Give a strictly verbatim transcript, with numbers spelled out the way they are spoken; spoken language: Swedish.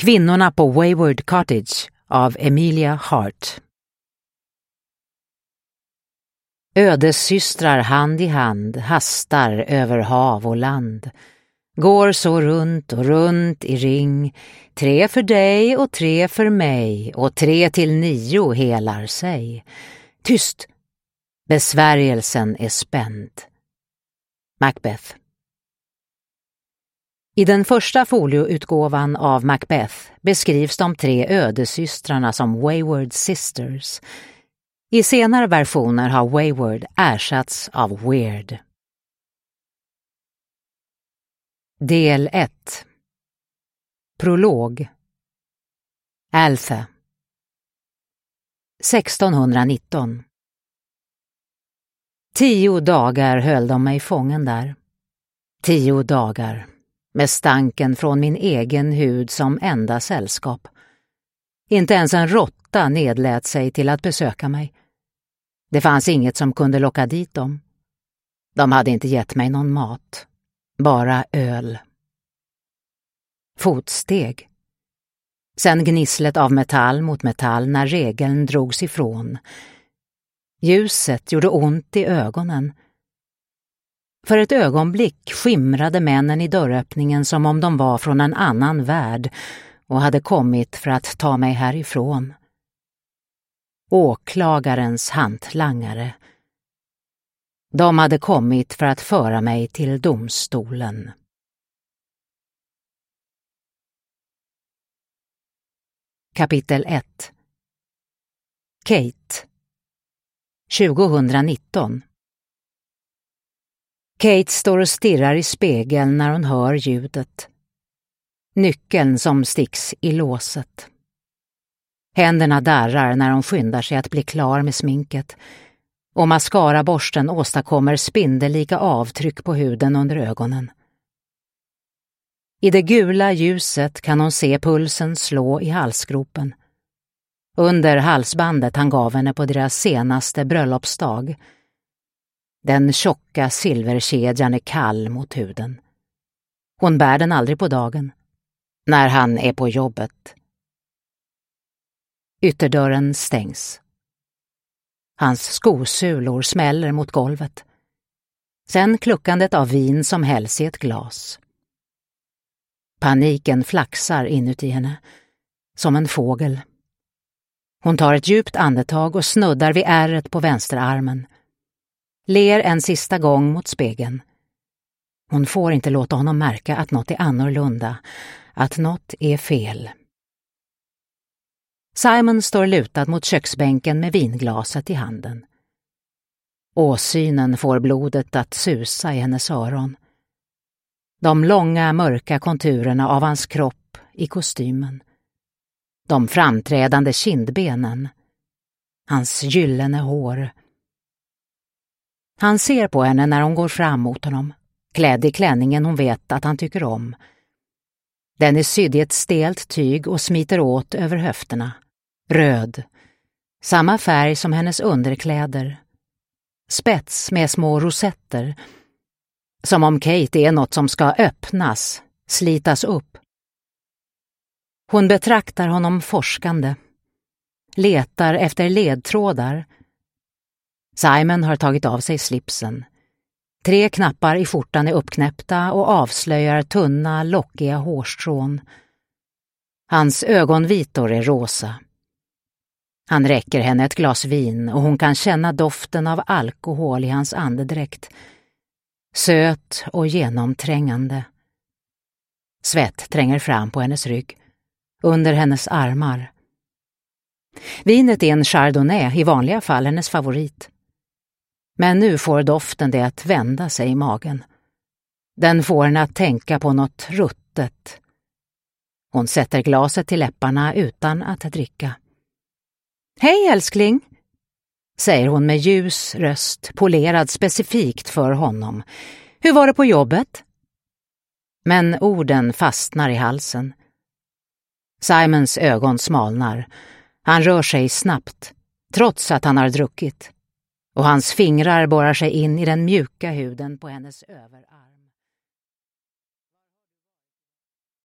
Kvinnorna på Wayward Cottage av Emilia Hart. Ödessystrar hand i hand hastar över hav och land. Går så runt och runt i ring, tre för dig och tre för mig, och tre till nio helar sig. Tyst! Besvärjelsen är spänd. Macbeth. I den första folioutgåvan av Macbeth beskrivs de tre ödesystrarna som Wayward Sisters. I senare versioner har Wayward ersatts av Weird. Del ett. Prolog. Altha. sextonhundranitton. Tio dagar höll de mig fången där. Tio dagar, med stanken från min egen hud som enda sällskap. Inte ens en råtta nedlät sig till att besöka mig. Det fanns inget som kunde locka dit dem. De hade inte gett mig någon mat, bara öl. Fotsteg. Sen gnisslet av metall mot metall när regeln drogs ifrån. Ljuset gjorde ont i ögonen. För ett ögonblick skimrade männen i dörröppningen som om de var från en annan värld och hade kommit för att ta mig härifrån. Åklagarens hantlangare. De hade kommit för att föra mig till domstolen. Kapitel ett. Kate. tjugohundranitton. Kate står och stirrar i spegeln när hon hör ljudet. Nyckeln som sticks i låset. Händerna darrar när hon skyndar sig att bli klar med sminket, och mascaraborsten åstadkommer spindellika avtryck på huden under ögonen. I det gula ljuset kan hon se pulsen slå i halsgropen. Under halsbandet han gav henne på deras senaste bröllopsdag. Den tjocka silverkedjan är kall mot huden. Hon bär den aldrig på dagen, när han är på jobbet. Ytterdörren stängs. Hans skosulor smäller mot golvet. Sen kluckandet av vin som hälls i ett glas. Paniken flaxar inuti henne, som en fågel. Hon tar ett djupt andetag och snuddar vid ärret på vänsterarmen. Ler en sista gång mot spegeln. Hon får inte låta honom märka att något är annorlunda, att något är fel. Simon står lutad mot köksbänken med vinglaset i handen. Åsynen får blodet att susa i hennes öron. De långa mörka konturerna av hans kropp i kostymen. De framträdande kindbenen. Hans gyllene hår. Han ser på henne när hon går fram mot honom, klädd i klänningen hon vet att han tycker om. Den är sydd i ett stelt tyg och smiter åt över höfterna. Röd. Samma färg som hennes underkläder. Spets med små rosetter. Som om Kate är något som ska öppnas, slitas upp. Hon betraktar honom forskande. Letar efter ledtrådar. Simon har tagit av sig slipsen. Tre knappar i skjortan är uppknäppta och avslöjar tunna, lockiga hårstrån. Hans ögonvitor är rosa. Han räcker henne ett glas vin och hon kan känna doften av alkohol i hans andedräkt. Söt och genomträngande. Svett tränger fram på hennes rygg, under hennes armar. Vinet är en chardonnay, i vanliga fall hennes favorit. Men nu får doften det att vända sig i magen. Den får henne att tänka på något ruttet. Hon sätter glaset till läpparna utan att dricka. Hej älskling, säger hon med ljus röst, polerad specifikt för honom. Hur var det på jobbet? Men orden fastnar i halsen. Simons ögon smalnar. Han rör sig snabbt, trots att han har druckit. Och hans fingrar borrar sig in i den mjuka huden på hennes överarm.